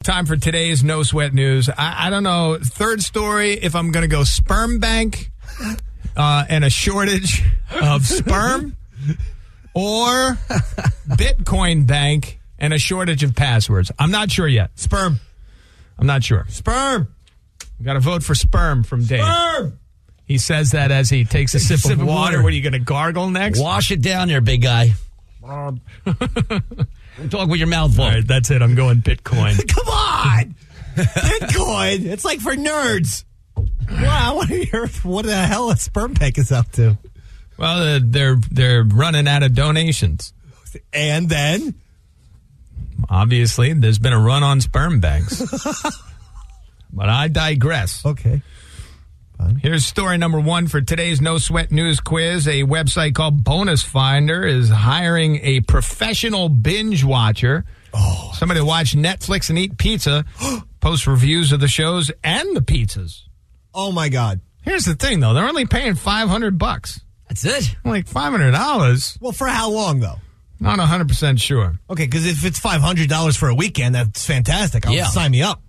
Time for today's No Sweat News. I don't know. Third story, if I'm going to go sperm bank and a shortage of sperm, or Bitcoin bank and a shortage of passwords. I'm not sure yet. Sperm. I'm not sure. Sperm. We got to vote for sperm from Dave. Sperm. He says that as he takes a sip of water. What are you going to gargle next? Wash it down there, big guy. Talk with your mouth full. All right, that's it. I'm going Bitcoin. Come on. Bitcoin. It's like for nerds. Wow, I want to hear what the hell a sperm bank is up to. Well, they're running out of donations. And then? Obviously, there's been a run on sperm banks. But I digress. Okay. Fine. Here's story number 1 for today's No Sweat News quiz. A website called Bonus Finder is hiring a professional binge watcher. Oh. Somebody to watch Netflix and eat pizza, post reviews of the shows and the pizzas. Oh, my God. Here's the thing, though. They're only paying $500. That's it? Like $500. Well, for how long, though? Not 100% sure. Okay, because if it's $500 for a weekend, that's fantastic. I'll sign me up.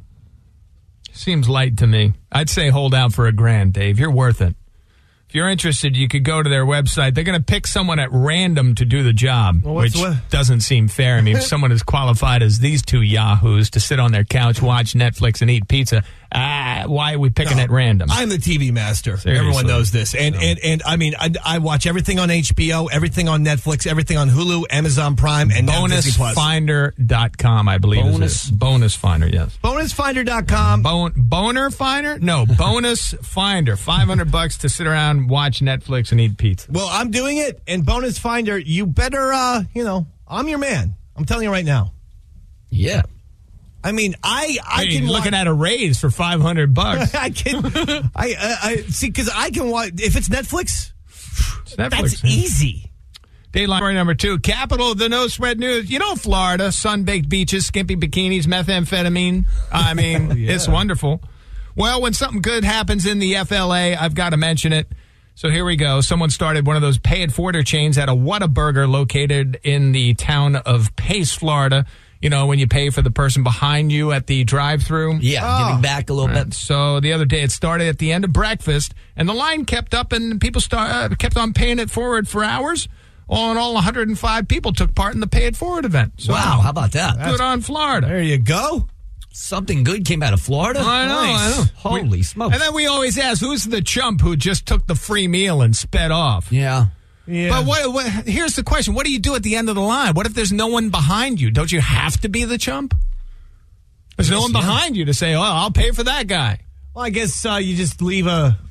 Seems light to me. I'd say hold out for $1,000, Dave. You're worth it. If you're interested, you could go to their website. They're going to pick someone at random to do the job, which doesn't seem fair. I mean, if someone as qualified as these two yahoos to sit on their couch, watch Netflix, and eat pizza, why are we picking at random? I'm the TV master. Seriously. Everyone knows this. And I mean, I watch everything on HBO, everything on Netflix, everything on Hulu, Amazon Prime, and BonusFinder.com, I believe. Bonus Finder, yes. BonusFinder.com. Boner Finder? No, Bonus Finder. $500 to sit around, watch Netflix, and eat pizza. Well, I'm doing it. And Bonus Finder, you better, I'm your man. I'm telling you right now. Yeah. I mean, I can looking at a raise for $500. I can. I see, because I can watch if it's Netflix. It's Netflix. That's easy. Dateline story number 2. Capital of the No Sweat News. You know, Florida, sun-baked beaches, skimpy bikinis, methamphetamine. I mean, It's wonderful. Well, when something good happens in the FLA, I've got to mention it. So here we go. Someone started one of those pay-it-forwarder chains at a Whataburger located in the town of Pace, Florida. You know, when you pay for the person behind you at the drive-thru. Yeah, giving back a little bit. So the other day it started at the end of breakfast, and the line kept up, and people kept on paying it forward for hours. All in all, 105 people took part in the Pay It Forward event. So, wow, how about that? Good on Florida. There you go. Something good came out of Florida. I know. Holy smokes. And then we always ask, who's the chump who just took the free meal and sped off? Yeah. But here's the question. What do you do at the end of the line? What if there's no one behind you? Don't you have to be the chump? There's no one behind you to say, I'll pay for that guy. Well, I guess you just leave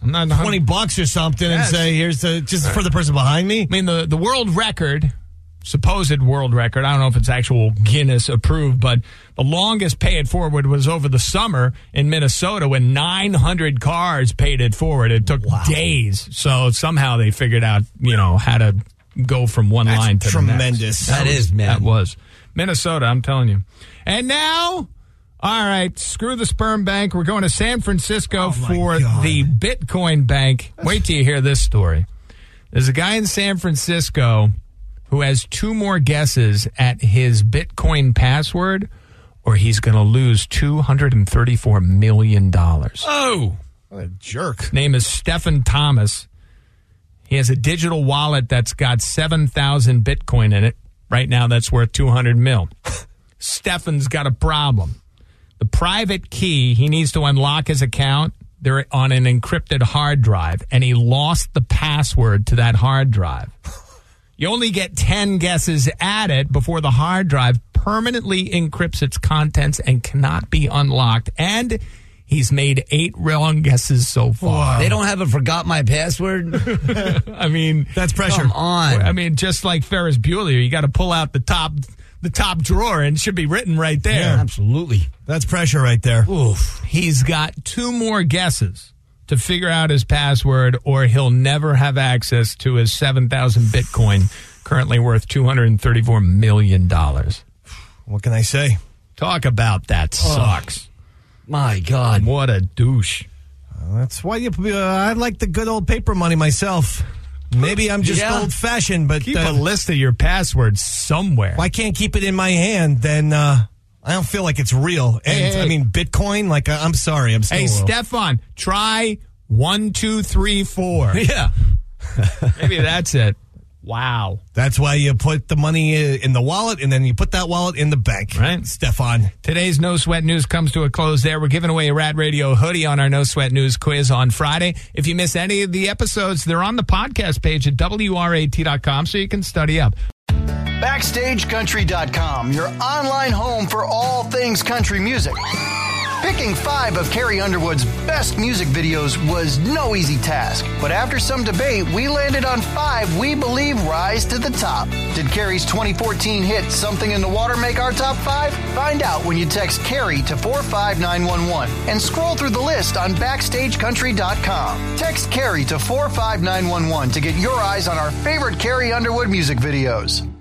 $20 or something and say, here's just for the person behind me. I mean, the world record, supposed world record, I don't know if it's actual Guinness approved, but the longest pay it forward was over the summer in Minnesota when 900 cars paid it forward. It took days. So somehow they figured out, how to go from one line to tremendous. The next. That is, man. That was. Minnesota, I'm telling you. And now, all right, screw the sperm bank. We're going to San Francisco for the Bitcoin bank. Wait till you hear this story. There's a guy in San Francisco who has 2 more guesses at his Bitcoin password, or he's going to lose $234 million. Oh, what a jerk. Name is Stephen Thomas. He has a digital wallet that's got 7,000 Bitcoin in it. Right now, that's worth $200 million. Stephen's got a problem. The private key, he needs to unlock his account. They're on an encrypted hard drive, and he lost the password to that hard drive. You only get 10 guesses at it before the hard drive permanently encrypts its contents and cannot be unlocked. And he's made 8 wrong guesses so far. Wow. They don't have a forgot my password? I mean, that's pressure. Come on. I mean, just like Ferris Bueller, you got to pull out the top drawer and it should be written right there. Yeah, absolutely. That's pressure right there. Oof. He's got 2 more guesses to figure out his password, or he'll never have access to his 7,000 Bitcoin, currently worth $234 million. What can I say? Talk about that sucks. My God. What a douche. That's why I like the good old paper money myself. Maybe I'm just old-fashioned, but keep a list of your passwords somewhere. If I can't keep it in my hand, then I don't feel like it's real. And Hey. I mean, Bitcoin, like, I'm sorry. I'm still Hey, a little- Stefan, try 1, 2, 3, 4. Yeah. Maybe that's it. Wow. That's why you put the money in the wallet, and then you put that wallet in the bank. Right. Stefan. Today's No Sweat News comes to a close there. We're giving away a Rad Radio hoodie on our No Sweat News quiz on Friday. If you miss any of the episodes, they're on the podcast page at WRAT.com so you can study up. BackstageCountry.com, your online home for all things country music. Picking 5 of Carrie Underwood's best music videos was no easy task, but after some debate, we landed on 5 we believe rise to the top. Did Carrie's 2014 hit Something in the Water make our top 5? Find out when you text Carrie to 45911 and scroll through the list on BackstageCountry.com. Text Carrie to 45911 to get your eyes on our favorite Carrie Underwood music videos.